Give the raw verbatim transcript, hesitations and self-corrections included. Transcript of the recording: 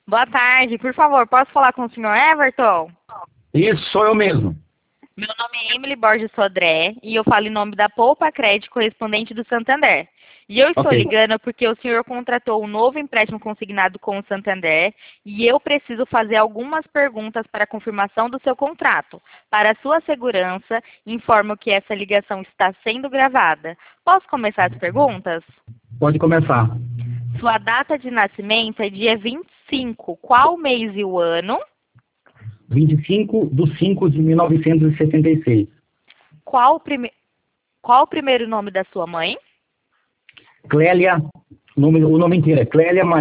Boa tarde, por favor, posso falar com o senhor Everton? Isso, sou eu mesmo. Meu nome é Emily Borges Sodré e eu falo em nome da Poupa Crédito correspondente do Santander. E eu estou Ok. ligando porque o senhor contratou um novo empréstimo consignado com o Santander e eu preciso fazer algumas perguntas para a confirmação do seu contrato. Para sua segurança, informo que essa ligação está sendo gravada. Posso começar as perguntas? Pode começar. Sua data de nascimento é dia vinte e cinco. Qual o mês e o ano? vinte e cinco de cinco de mil novecentos e setenta e seis. Qual o, prime... Qual o primeiro nome da sua mãe? Clélia, nome, o nome inteiro é Clélia